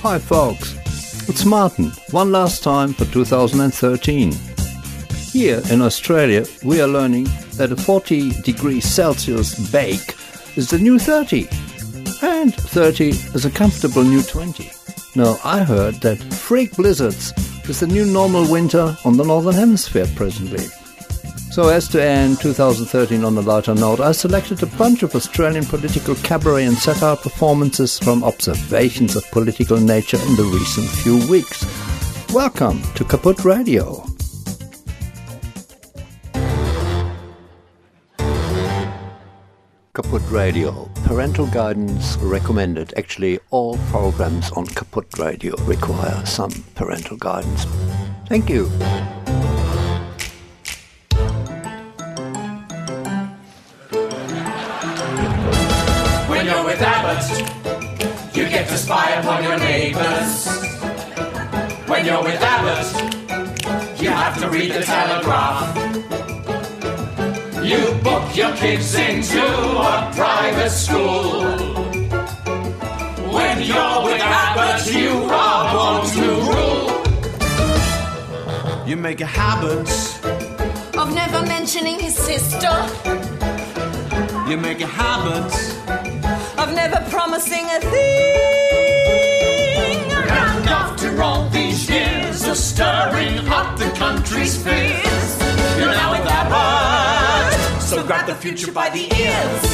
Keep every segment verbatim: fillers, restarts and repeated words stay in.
Hi folks, it's Martin, one last time for two thousand thirteen. Here in Australia we are learning that a forty degrees Celsius bake is the new thirty, and thirty is a comfortable new twenty. Now I heard that freak blizzards is the new normal winter on the Northern Hemisphere presently. So as to end two thousand thirteen on a lighter note, I selected a bunch of Australian political cabaret and satire performances from observations of political nature in the recent few weeks. Welcome to Kaput Radio. Kaput Radio. Parental guidance recommended. Actually, all programs on Kaput Radio require some parental guidance. Thank you. When you're with Abbott, you get to spy upon your neighbours. When you're with Abbott, you have to read the Telegraph. You book your kids into a private school. When you're with Abbott, you are born to rule. You make a habit of never mentioning his sister. You make a habit of never promising a thing. And after all these years of stirring up the country's fears, you're now with Abbott, so grab the future by the ears.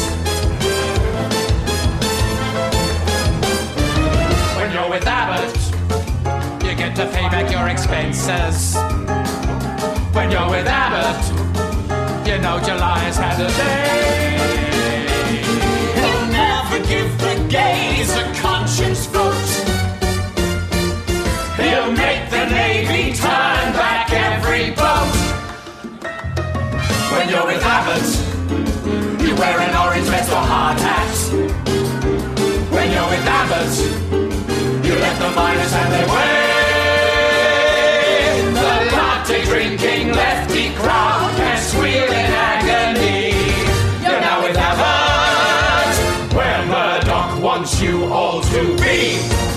When you're with Abbott, you get to pay back your expenses. When you're with Abbott, you know July's had a day. He'll never give the gays a conscience vote. He'll make the Navy turn back every boat. When you're with Abbott, you wear an orange vest or hard hat. When you're with Abbott, you let the miners have their way. The latte drinking lefty crowd can squeal in agony. You're now with Abbott, where Murdoch wants you all to be.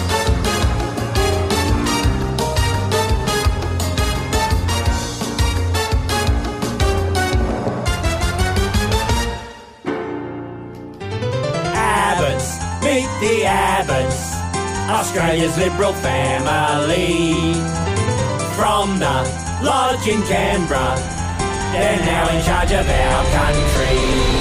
Meet the Abbotts, Australia's Liberal family. From the lodge in Canberra, they're now in charge of our country.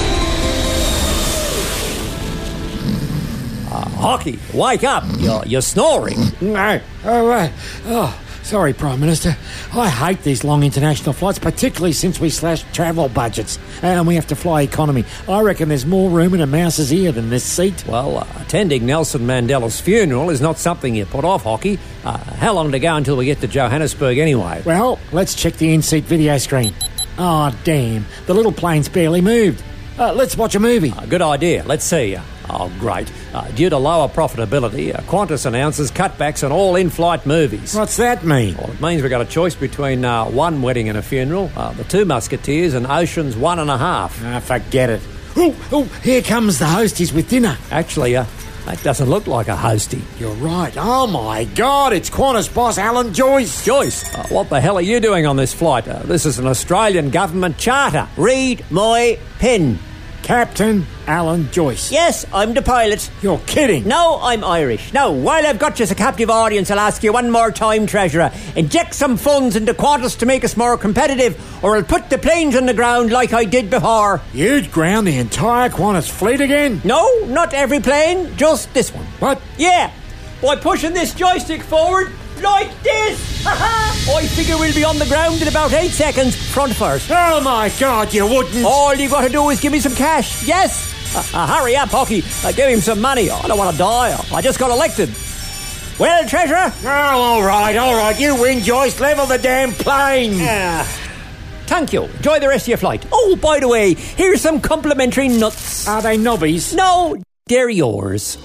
Uh, Hockey, wake up. You're, you're snoring. No. Oh, uh, oh, sorry, Prime Minister. I hate these long international flights, particularly since we slashed travel budgets and we have to fly economy. I reckon there's more room in a mouse's ear than this seat. Well, uh, attending Nelson Mandela's funeral is not something you put off, Hockey. Uh, how long to go until we get to Johannesburg anyway? Well, let's check the in-seat video screen. Oh, damn. The little plane's barely moved. Uh, let's watch a movie. Uh, good idea. Let's see. Uh, oh, great. Uh, due to lower profitability, uh, Qantas announces cutbacks on all in-flight movies. What's that mean? Well, it means we've got a choice between uh, One Wedding and a Funeral, uh, The Two Musketeers and Ocean's One and a Half. Ah, forget it. Oh, oh, here comes the hosties with dinner. Actually, uh, that doesn't look like a hostie. You're right. Oh, my God, it's Qantas boss Alan Joyce. Joyce, uh, what the hell are you doing on this flight? Uh, this is an Australian government charter. Read my pen. Captain Alan Joyce. Yes, I'm the pilot. You're kidding. No, I'm Irish. Now, while I've got you as a captive audience, I'll ask you one more time, Treasurer. Inject some funds into Qantas to make us more competitive, or I'll put the planes on the ground like I did before. You'd ground the entire Qantas fleet again? No, not every plane, just this one. What? Yeah, by pushing this joystick forward like this. I figure we'll be on the ground in about eight seconds, front first. Oh, my God, you wouldn't. All you've got to do is give me some cash. Yes. Uh, uh, hurry up, Hockey. Uh, give him some money. I don't want to die. I just got elected. Well, Treasurer? Oh, all right, all right. You win, Joyce. Level the damn plane. Uh, thank you. Enjoy the rest of your flight. Oh, by the way, here's some complimentary nuts. Are they nobbies? No, they're yours.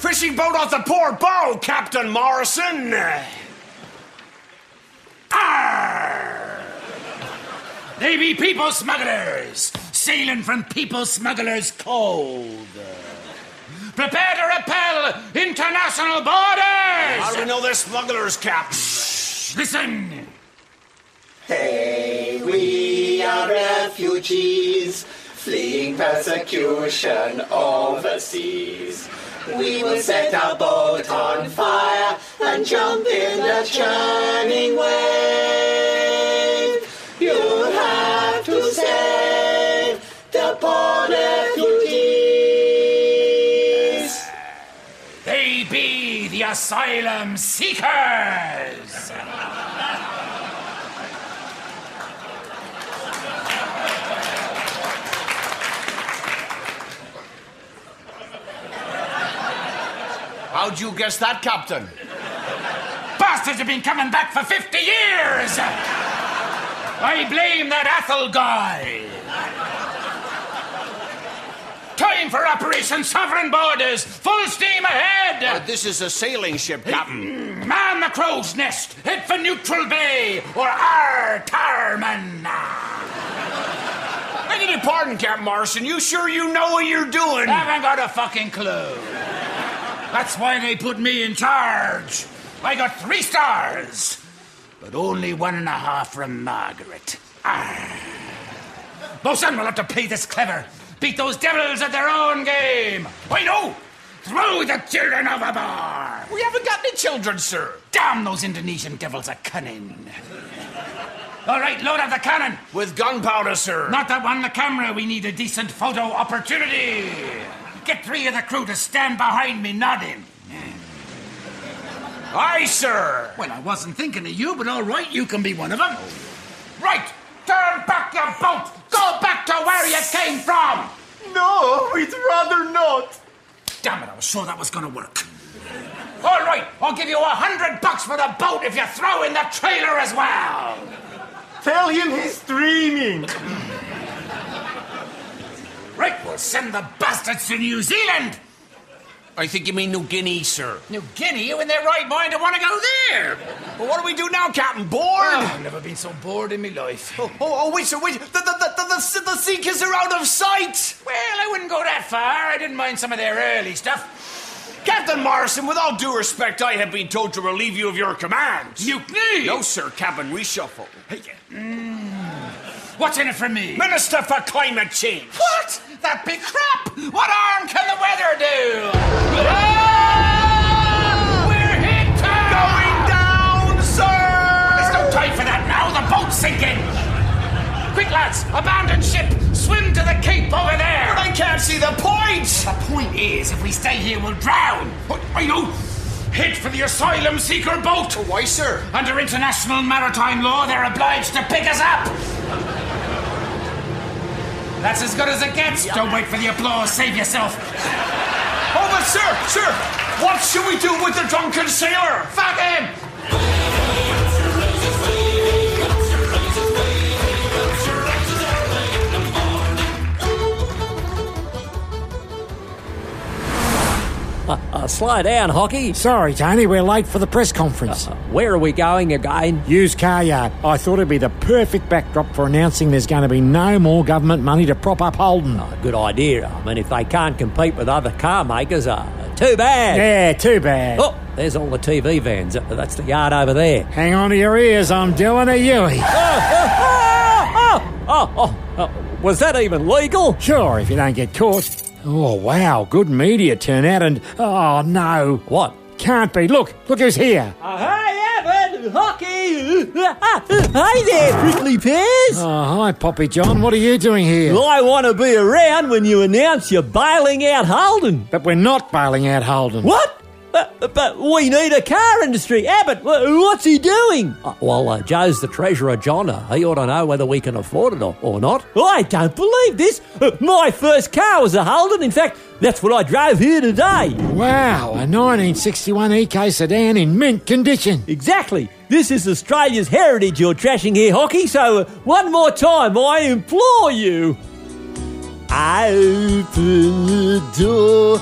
fishing boat off the port bow, Captain Morrison. Arr! They be people smugglers, sailing from people smugglers' cove. Prepare to repel international borders! How do we know they're smugglers, Captain? Listen! Hey, we are refugees, fleeing persecution overseas. We will set our boat on fire and jump in the churning wave. You'll have to save the poor refugees. They be the asylum seekers! How'd you guess that, Captain? Bastards have been coming back for fifty years! I blame that Athol guy! Time for Operation Sovereign Borders! Full steam ahead! Uh, this is a sailing ship, Captain. Man the crow's nest! Head for Neutral Bay! Or Ar Tarman! I beg your pardon, Captain Morrison. You sure you know what you're doing? Haven't got a fucking clue. That's why they put me in charge. I got three stars, but only one and a half from Margaret. Arr. Bosun will have to play this clever. Beat those devils at their own game. I know. Throw the children overboard. We haven't got any children, sir. Damn, those Indonesian devils are cunning. All right, load up the cannon. With gunpowder, sir. Not that one, the camera. We need a decent photo opportunity. Get three of the crew to stand behind me nodding. Aye, sir. Well, I wasn't thinking of you, but all right, you can be one of them. Right, turn back your boat. Go back to where you came from. No, we'd rather not. Damn it, I was sure that was going to work. All right, I'll give you a hundred bucks for the boat if you throw in the trailer as well. Tell him he's dreaming. Right, we'll send the bastards to New Zealand. I think you mean New Guinea, sir. New Guinea? You in their right mind to want to go there? Well, what do we do now, Captain? Bored? Oh, I've never been so bored in my life. Oh, oh, oh wait, sir, wait. The, the, the, the, the, the Seekers are out of sight. Well, I wouldn't go that far. I didn't mind some of their early stuff. Captain Morrison, with all due respect, I have been told to relieve you of your commands. Mutiny? No, sir, cabin reshuffle. Hey, mm. What's in it for me? Minister for Climate Change. What? That big crap! What harm can the weather do? Ah! We're hit! Going down, sir! There's no time for that now. The boat's sinking. Quick, lads, abandon ship. Swim to the cape over there. But I can't see the point. The point is, if we stay here, we'll drown. What? I know. Head for the asylum seeker boat. Oh, why, sir? Under international maritime law, they're obliged to pick us up. That's as good as it gets. Yeah. Don't wait for the applause. Save yourself. Oh, but sir, sir, what should we do with the drunken sailor? Fuck him! Uh, uh, slow down, Hockey. Sorry, Tony, we're late for the press conference. Uh, where are we going again? Used car yard. I thought it'd be the perfect backdrop for announcing there's going to be no more government money to prop up Holden. Uh, good idea. I mean, if they can't compete with other car makers, uh, too bad. Yeah, too bad. Oh, there's all the T V vans. Uh, that's the yard over there. Hang on to your ears, I'm Dylan a Yui. Oh, oh, oh, oh, oh, oh, was that even legal? Sure, if you don't get caught. Oh, wow, good media turnout and... Oh, no. What? Can't be. Look, look who's here. Uh, hi, Evan, Hockey. Hi there, prickly pears. Oh, hi, Poppy John. What are you doing here? Well, I want to be around when you announce you're bailing out Holden. But we're not bailing out Holden. What? But, but we need a car industry. Abbott, what's he doing? Uh, well, uh, Joe's the treasurer, John. Uh, he ought to know whether we can afford it or, or not. I don't believe this. Uh, my first car was a Holden. In fact, that's what I drove here today. Wow, a nineteen sixty-one E K sedan in mint condition. Exactly. This is Australia's heritage you're trashing here, Hockey. So uh, one more time, I implore you. Open the door.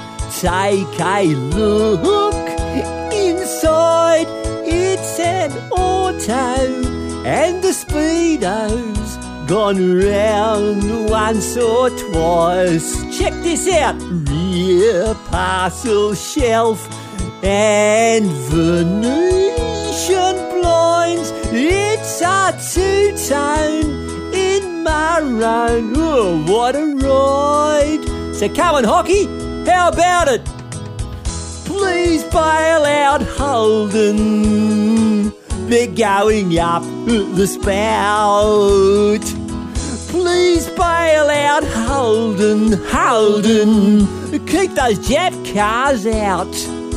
take a look. Inside it's an auto, and the speedo's gone round once or twice. Check this out. Rear parcel shelf and Venetian blinds. It's a two-tone in maroon. Oh, what a ride. So come on, Hockey, how about it? Please bail out Holden. They're going up the spout. Please bail out Holden, Holden. Keep those Jap cars out.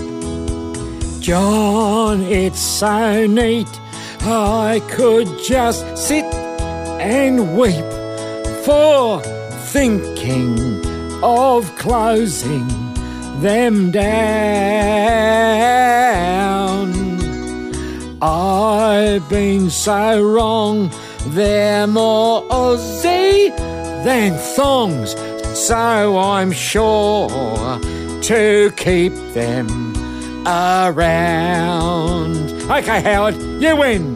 John, it's so neat. I could just sit and weep for thinking of closing them down. I've been so wrong. They're more Aussie than thongs, so I'm sure to keep them around. Okay, Howard, you win.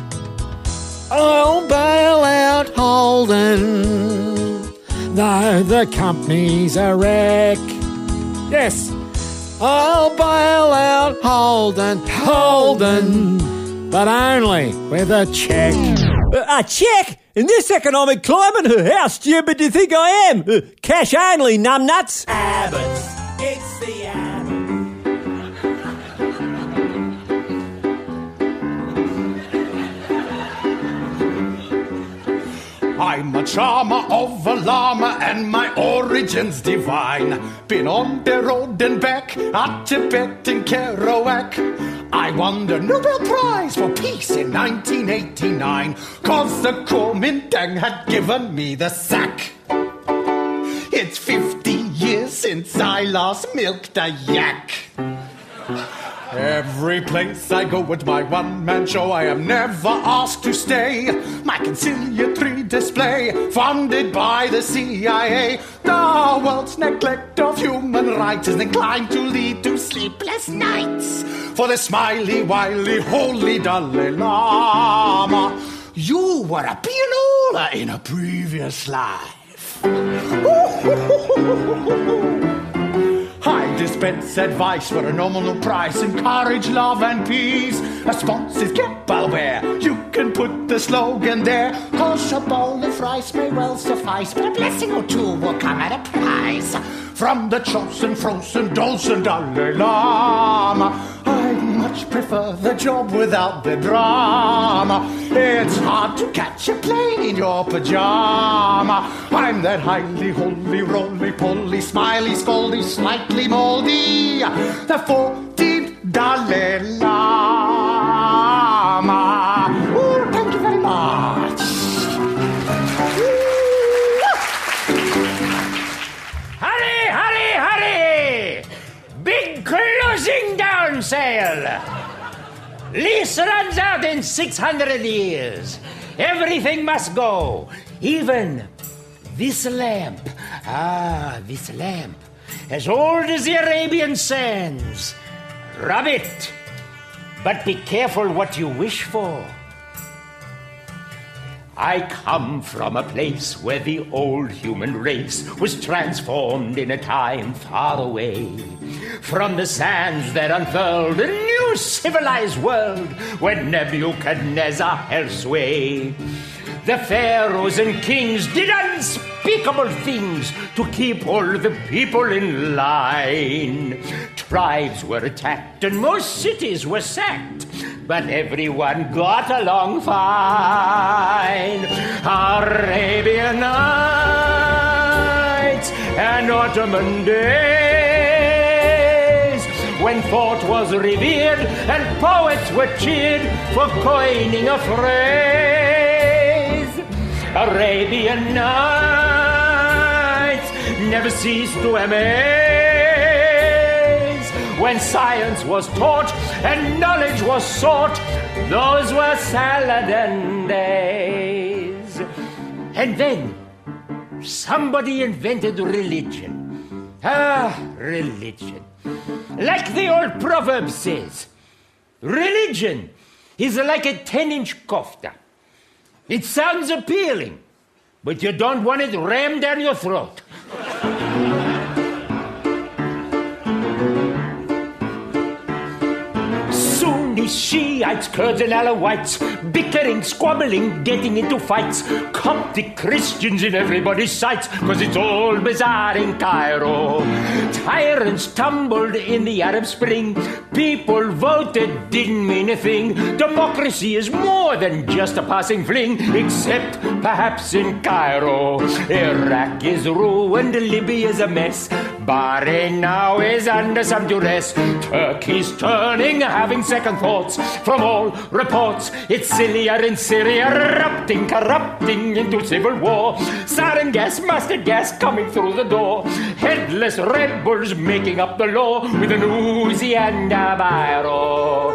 I'll bail out Holden, though the company's a wreck. Yes, I'll bail out Holden, Holden, but only with a cheque. Uh, a cheque? In this economic climate, how stupid do you think I am? Uh, cash only, numbnuts. Abbots, it's the Abbots. I'm a charmer of a llama and my origin's divine. Been on the road and back, at Tibet and Kerouac. I won the Nobel Prize for Peace in nineteen eighty-nine, cause the Kuomintang had given me the sack. It's fifty years since I last milked a yak. Every place I go with my one-man show, I am never asked to stay. My conciliatory display, funded by the C I A. The world's neglect of human rights is inclined to lead to sleepless nights. For the smiley, wily, holy Dalai Lama, you were a pianola in a previous life. I dispense advice for a nominal price. Encourage love and peace. A sponsor's Kepalware. You can put the slogan there. Cause a bowl of rice may well suffice, but a blessing or two will come at a price. From the chosen, frozen, Dolson Dalai Lama, I much prefer the job without the drama. It's hard to catch a plane in your pajama. I'm that highly, holy, roly-poly, smiley, scoldy, slightly moldy, the fourteenth Dalai Lama. Ooh, thank you very much. Hurry, hurry, hurry! Big closing down sale. Lease runs out in six hundred years. Everything must go. Even this lamp. Ah, this lamp. As old as the Arabian sands. Rub it. But be careful what you wish for. I come from a place where the old human race was transformed in a time far away. From the sands that unfurled a new civilized world where Nebuchadnezzar held sway. The pharaohs and kings did unspeakable things to keep all the people in line. Tribes were attacked and most cities were sacked, but everyone got along fine. Arabian Nights and Ottoman days, when thought was revered and poets were cheered for coining a phrase. Arabian Nights never ceased to amaze. When science was taught and knowledge was sought, those were Saladin days. And then somebody invented religion. Ah, religion. Like the old proverb says, religion is like a ten-inch kofta. It sounds appealing, but you don't want it rammed down your throat. Sunni Shiites, Kurds and Alawites, bickering, squabbling, getting into fights. Coptic Christians in everybody's sights, cause it's all bizarre in Cairo. Tyrants tumbled in the Arab Spring. People voted, didn't mean a thing. Democracy is more than just a passing fling, except perhaps in Cairo. Iraq is ruined, Libya's a mess. Bahrain now is under some duress. Turkey's turning, having second thoughts. From all reports, it's sillier in Syria, erupting, corrupting into civil war. Sarin gas, mustard gas coming through the door. Headless rebels making up the law with an Uzi and a biro.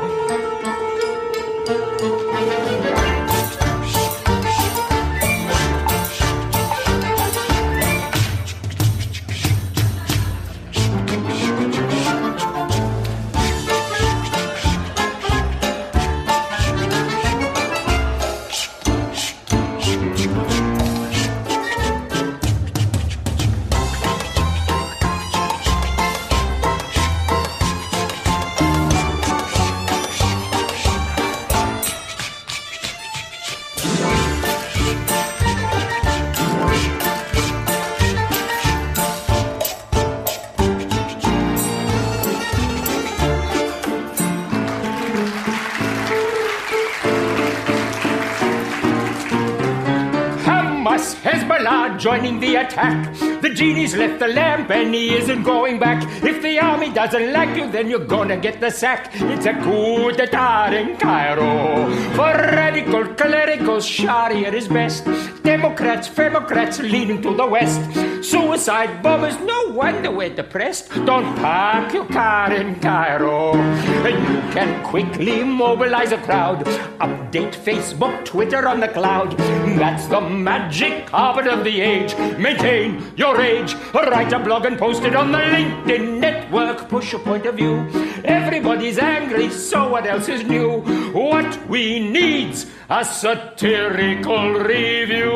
Hezbollah joining the attack. The genie's left the lamp and he isn't going back. If the army doesn't like you, then you're gonna get the sack. It's a coup d'etat in Cairo. For radical clericals, Sharia is best. Democrats, Femocrats leaning to the west. Suicide bombers, no wonder we're depressed. Don't park your car in Cairo. And you can quickly mobilize a crowd. Update Facebook, Twitter on the cloud. That's the magic carpet of the age. Maintain your age. Write a blog and post it on the LinkedIn network. Push a point of view. Everybody's angry, so what else is new? What we need's a satirical review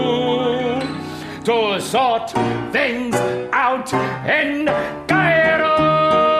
to sort things out in Cairo.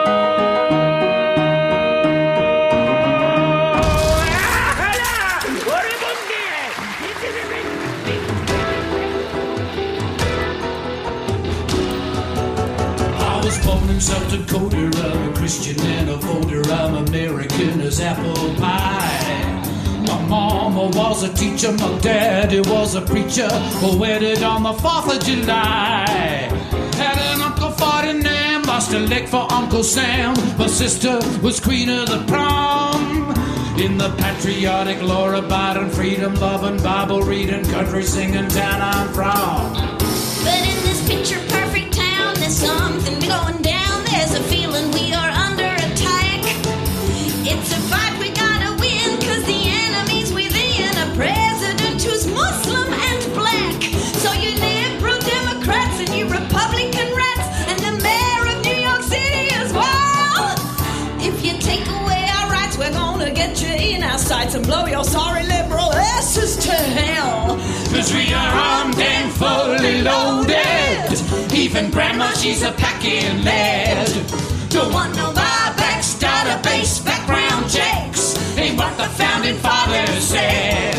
I was born in South Dakota. I'm a Christian and a voter. I'm American as apple pie. My mama was a teacher, my daddy was a preacher. We wedded on the fourth of July. Had an uncle forty-nine, lost a leg for Uncle Sam. My sister was queen of the prom. In the patriotic, law-abiding, freedom-loving, Bible-reading, country-singing town I'm from. But in this picture-perfect town, there's something going down. There's a feeling we are under attack. It's a fight we gotta win, cause the enemy's within. A president who's Muslim and black. So you liberal Democrats and you Republican rats, and the mayor of New York City as well. If you take away our rights, we're gonna get you in our sights and blow your sorry liberal asses to hell. Cause we are armed and fully loaded. Even grandma, she's a packing lead. Don't want no buybacks, database, background checks. Ain't what the founding fathers said.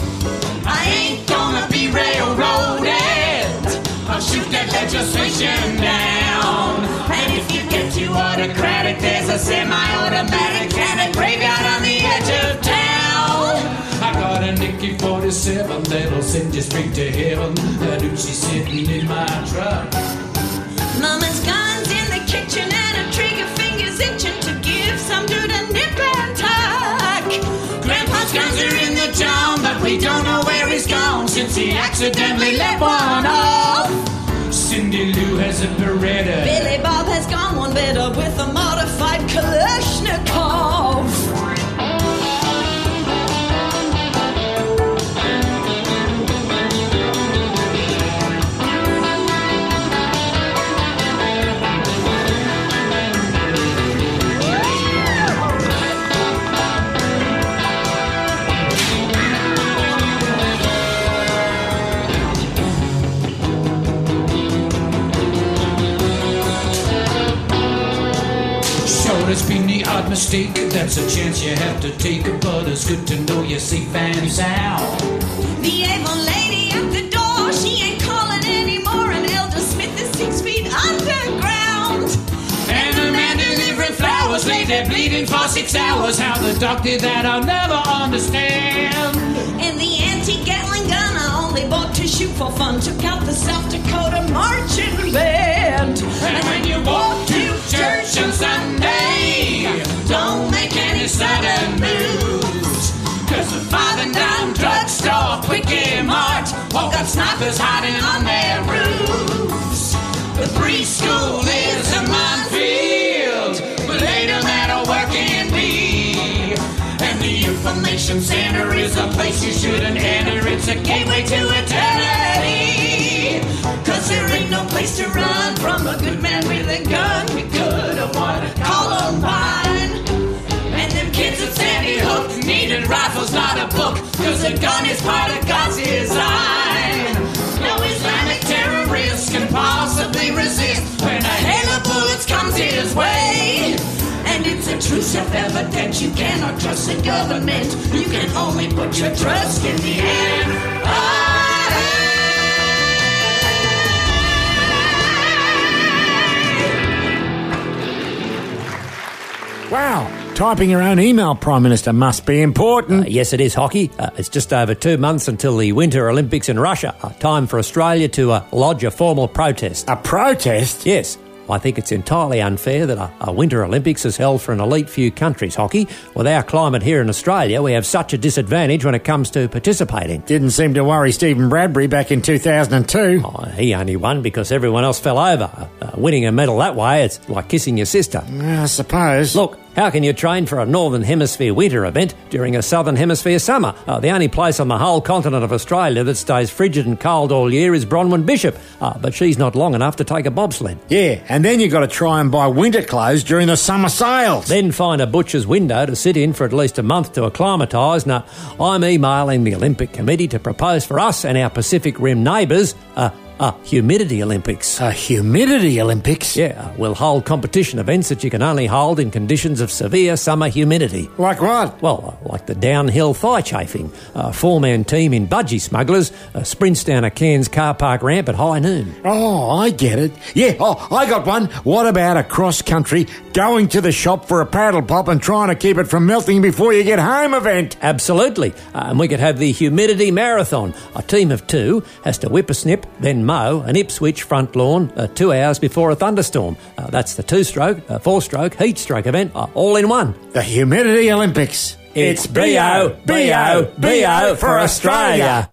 I ain't gonna be railroaded. I'll shoot that legislation down. And if you get too autocratic, there's a semi-automatic cannon graveyard on the edge of town. I got a Nicky forty-seven that'll send you straight to heaven. That Uchi's sitting in my truck. Mama's guns in the kitchen and her trigger fingers itching to give some dude a nip and tuck. Grandpa's guns are in the town, but we don't know where he's gone since he accidentally let one off. Cindy Lou has a Beretta. Billy Bob has gone one better with a modified Kalashnikov. it's been the odd mistake. That's a chance you have to take, but it's good to know you're safe and sound. The Avon lady at the door, she ain't calling anymore, and Elder Smith is six feet underground. And the man delivering flowers lay there bleeding for six hours. How the doc did that I'll never understand. And the anti-Gatling gun I only bought to shoot for fun took out the South Dakota marching band. And when you walk to church on Sunday, don't make any sudden moves. Cause the five and dime drugstore, Quickie Mart, all got snipers hiding on their roofs. The preschool is a minefield, but later that'll work in me. And the information center is a place you shouldn't enter. It's a gateway to eternity. Cause there ain't no place to run from a good man with a gun. We could have won at Columbine. And them kids at Sandy Hook needed rifles, not a book. Cause a gun is part of God's design. No Islamic terrorist can possibly resist when a hail of bullets comes his way. And it's a true self-evident you cannot trust the government. You can only put your trust in the end. Ah! Wow. Typing your own email, Prime Minister, must be important. Uh, yes, it is, Hockey. Uh, it's just over two months until the Winter Olympics in Russia. Uh, time for Australia to uh, lodge a formal protest. A protest? Yes. I think it's entirely unfair that a, a Winter Olympics is held for an elite few countries, Hockey. With our climate here in Australia, we have such a disadvantage when it comes to participating. Didn't seem to worry Stephen Bradbury back in two thousand two. Oh, he only won because everyone else fell over. Uh, winning a medal that way, it's like kissing your sister. I suppose. Look, how can you train for a Northern Hemisphere winter event during a Southern Hemisphere summer? Uh, the only place on the whole continent of Australia that stays frigid and cold all year is Bronwyn Bishop, uh, but she's not long enough to take a bobsled. Yeah, and then you've got to try and buy winter clothes during the summer sales. Then find a butcher's window to sit in for at least a month to acclimatise. Now, I'm emailing the Olympic Committee to propose for us and our Pacific Rim neighbours a Ah, Humidity Olympics. A Humidity Olympics? Yeah, we'll hold competition events that you can only hold in conditions of severe summer humidity. Like what? Well, uh, like the downhill thigh chafing, a four-man team in budgie smugglers, uh, sprints down a Cairns car park ramp at high noon. Oh, I get it. Yeah, oh, I got one. What about a cross-country, going to the shop for a paddle pop and trying to keep it from melting before you get home event? Absolutely. Uh, and we could have the Humidity Marathon. A team of two has to whip a snip, then mow an Ipswich front lawn uh, two hours before a thunderstorm. Uh, that's the two-stroke, uh, four-stroke, heat-stroke event, uh, all in one. The Humidity Olympics. It's B O, B O, B O for Australia.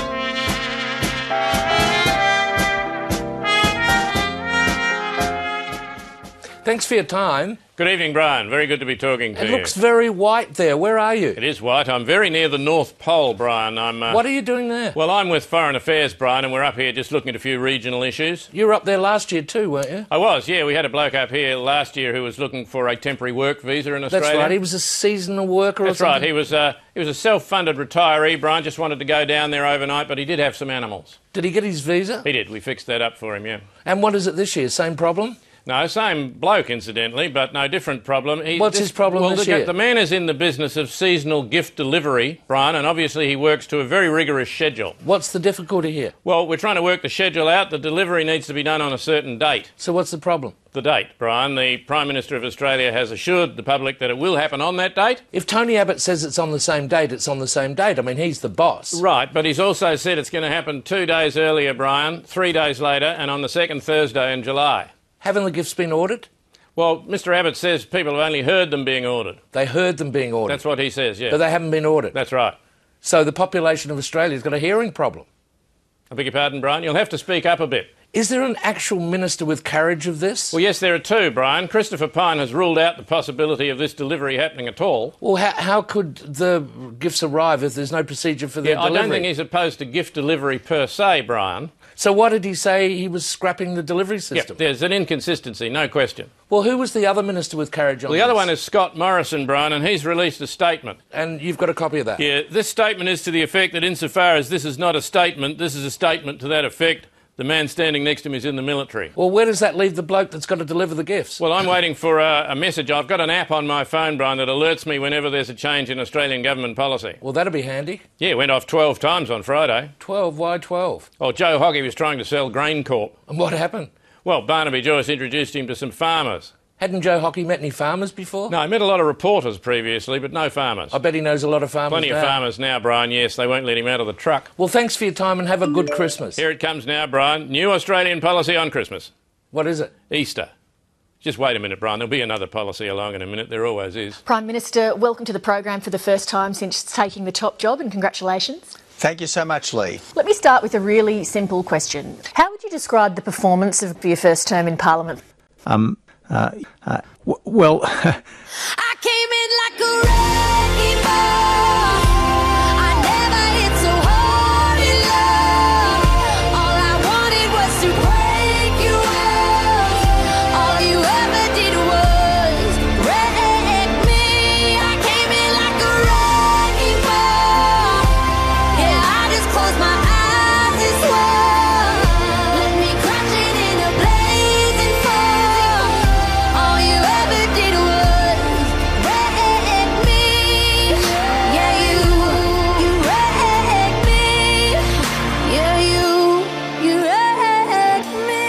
Thanks for your time. Good evening, Brian. Very good to be talking to it you. It looks very white there. Where are you? It is white. I'm very near the North Pole, Brian. I'm. Uh, what are you doing there? Well, I'm with Foreign Affairs, Brian, and we're up here just looking at a few regional issues. You were up there last year too, weren't you? I was, yeah. We had a bloke up here last year who was looking for a temporary work visa in Australia. That's right. He was a seasonal worker or That's something? right. He was, uh, he was a self-funded retiree, Brian. Just wanted to go down there overnight, but he did have some animals. Did he get his visa? He did. We fixed that up for him, yeah. And what is it this year? Same problem? No, same bloke, incidentally, but no different problem. He, What's this, his problem well, this the, year? The man is in the business of seasonal gift delivery, Brian, and obviously he works to a very rigorous schedule. What's the difficulty here? Well, we're trying to work the schedule out. The delivery needs to be done on a certain date. So what's the problem? The date, Brian. The Prime Minister of Australia has assured the public that it will happen on that date. If Tony Abbott says it's on the same date, it's on the same date. I mean, he's the boss. Right, but he's also said it's going to happen two days earlier, Brian, three days later, and on the second Thursday in July. Haven't the gifts been ordered? Well, Mister Abbott says people have only heard them being ordered. They heard them being ordered? That's what he says, yeah. But they haven't been ordered? That's right. So the population of Australia's got a hearing problem? I beg your pardon, Brian? You'll have to speak up a bit. Is there an actual minister with carriage of this? Well, yes, there are two, Brian. Christopher Pyne has ruled out the possibility of this delivery happening at all. Well, how, how could the gifts arrive if there's no procedure for their yeah, delivery? I don't think he's opposed to gift delivery per se, Brian. So why did he say he was scrapping the delivery system? Yep, there's an inconsistency, no question. Well, who was the other minister with carriage on well, the this? other one is Scott Morrison, Brian, and he's released a statement. And you've got a copy of that? Yeah, this statement is to the effect that insofar as this is not a statement, this is a statement to that effect, The man standing next to him is in the military. Well, where does that leave the bloke that's got to deliver the gifts? Well, I'm waiting for a, a message. I've got an app on my phone, Brian, that alerts me whenever there's a change in Australian government policy. Well, that'll be handy. Yeah, it went off twelve times on Friday. twelve? Why twelve? Oh, Joe Hockey was trying to sell GrainCorp. And what happened? Well, Barnaby Joyce introduced him to some farmers. Hadn't Joe Hockey met any farmers before? No, he met a lot of reporters previously, but no farmers. I bet he knows a lot of farmers Plenty now. of farmers now, Brian, yes. They won't let him out of the truck. Well, thanks for your time and have a good Christmas. Here it comes now, Brian. New Australian policy on Christmas. What is it? Easter. Just wait a minute, Brian. There'll be another policy along in a minute. There always is. Prime Minister, welcome to the program for the first time since taking the top job, and congratulations. Thank you so much, Lee. Let me start with a really simple question. How would you describe the performance of your first term in Parliament? Um, uh, uh w- well... I came in like a wrecking ball. I never hit so hard in love. All I wanted was to break you up. All you ever did was wreck me. I came in like a wrecking ball. Yeah, I just closed my eyes and swore. Let me crash it in a blazing fall. All you ever did was wreck me. Yeah, you, you wrecked me. Yeah, you, you wrecked me.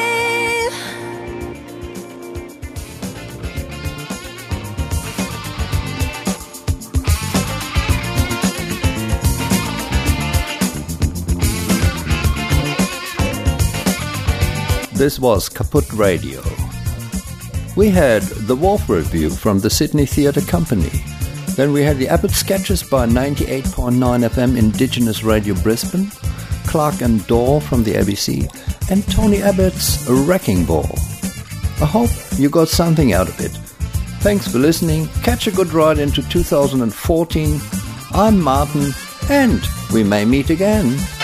This was Kaput Radio. We had the Wolf Review from the Sydney Theatre Company. Then we had the Abbott Sketches by ninety-eight point nine F M Indigenous Radio Brisbane, Clark and Dorr from the A B C, and Tony Abbott's Wrecking Ball. I hope you got something out of it. Thanks for listening. Catch a good ride into two thousand fourteen. I'm Martin, and we may meet again.